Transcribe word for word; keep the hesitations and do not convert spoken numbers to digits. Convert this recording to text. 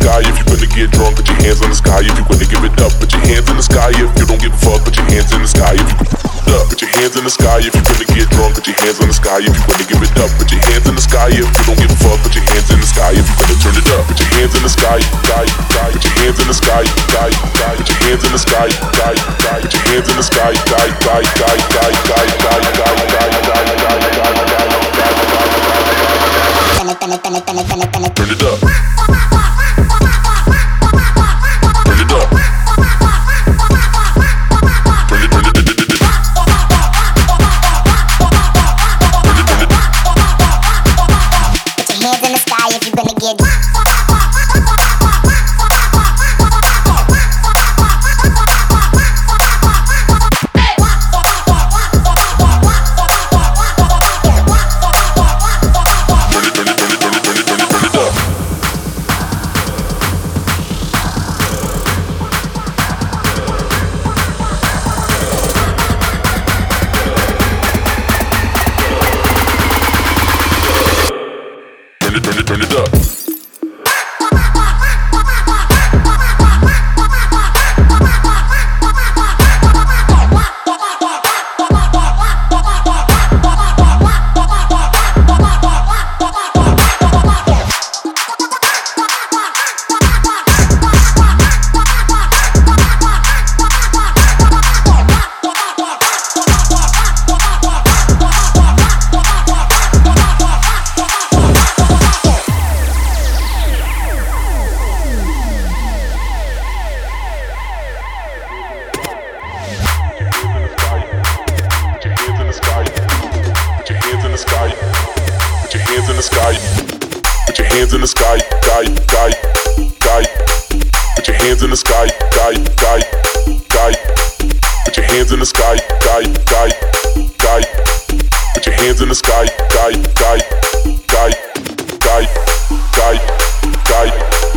sky if you finna get drunk. Put your hands on the sky if you wanna give it up. Put your hands in the sky if you don't give a fuck. Put your hands in the sky if you up. Put your hands in the sky if you finna get drunk. Put your hands on the sky if you wanna give it up. Put your hands in the sky if you don't give a fuck. Put your hands in the sky if you wanna turn it up. Put your hands in the sky, sky, sky. Put your hands in the sky, sky, sky. Put your hands in the sky, sky, sky. Put your hands in the sky, sky, sky, sky, sky, sky, sky, sky, sky, sky, sky. Turn it up. Turn it up. In the sky, put your hands in the sky, sky, sky, sky. Put your hands in the sky, sky, sky, sky. Put your hands in the sky, sky, sky, sky. Put your hands in the sky, sky, sky, sky, sky, sky, sky.